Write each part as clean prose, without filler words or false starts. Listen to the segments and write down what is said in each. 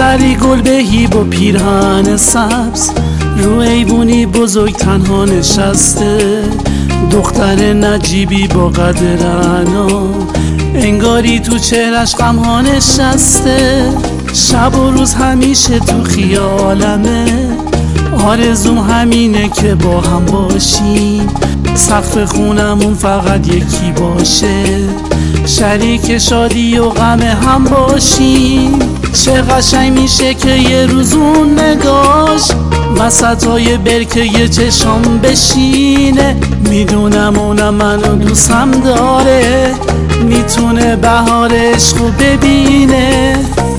سری گل بهی با پیرهن سبز، رو ایوونی بزرگ تنها نشسته. دختر نجیبی با قد رعنا، انگاری تو چهرش غمها نشسته. شب و روز همیشه تو خیالمه، آرزوم همینه که با هم باشیم. سقف خونمون فقط یکی باشه، شریک شادی و غم هم باشیم. چه قشنگ میشه که یه روز اون نگاش وسطای برکه چشام بشینه. میدونم اونم منو دوستم داره، میتونه بهار عشقو ببینه.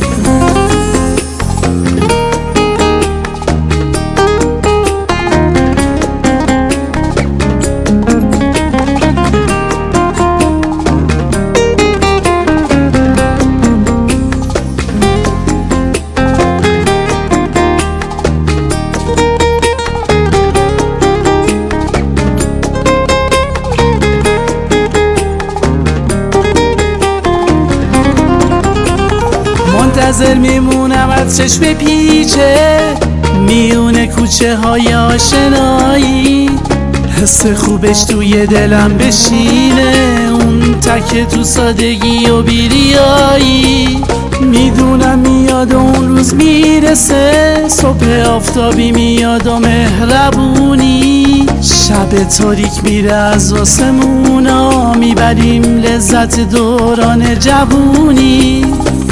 منتظر میمونم از چشم پیچه میونه کوچه های آشنایی. حس خوبش توی دلم بشینه، اون تکه تو سادگی و بیریایی. میدونم میاد اون روز میرسه، صبح آفتابی میاد و مهربونی. شب تاریک میره از آسمونا، میبریم لذت دوران جوونی.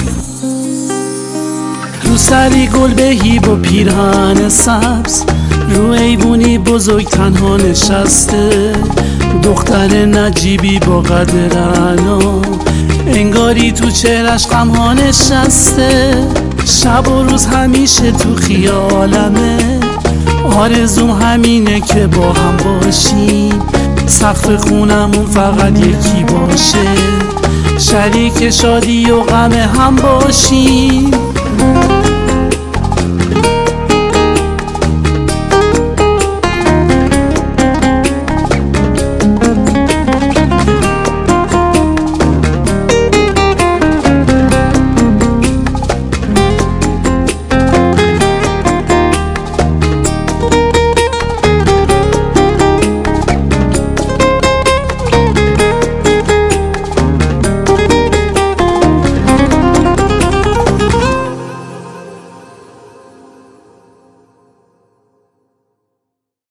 رو سری گل بهی با پیرهن سبز، رو ایوونی بزرگ تنها نشسته. دختر نجیبی با قد رعنا، انگاری تو چهرش غمها نشسته. شب و روز همیشه تو خیالمه، آرزوم همینه که با هم باشیم. سقف خونمون فقط یکی باشه، شریک شادی و غم هم باشیم.